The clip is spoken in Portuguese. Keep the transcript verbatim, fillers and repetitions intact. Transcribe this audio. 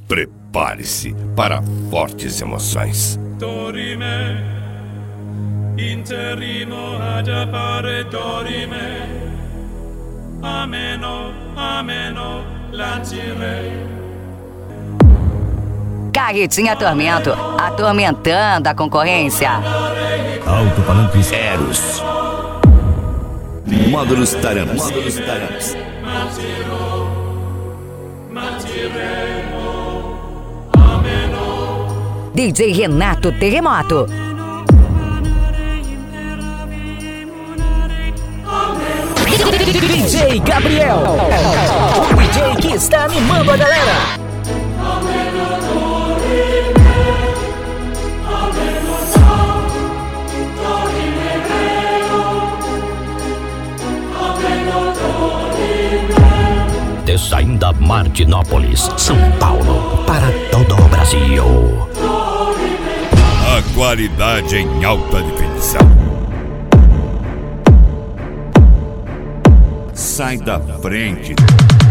Prepare-se para fortes emoções. Dorime, interrimo ad appare dorime, ameno, ameno, lancirei. Carretinha Tormento, atormentando a concorrência. Alto-falantes Eros. Módulos Taramas. Módulos Taramas. D J Renato Terremoto. D J Gabriel, o D J que está animando a galera. de Saída Martinópolis, São Paulo, para todo o Brasil. A qualidade em alta definição. Sai da frente.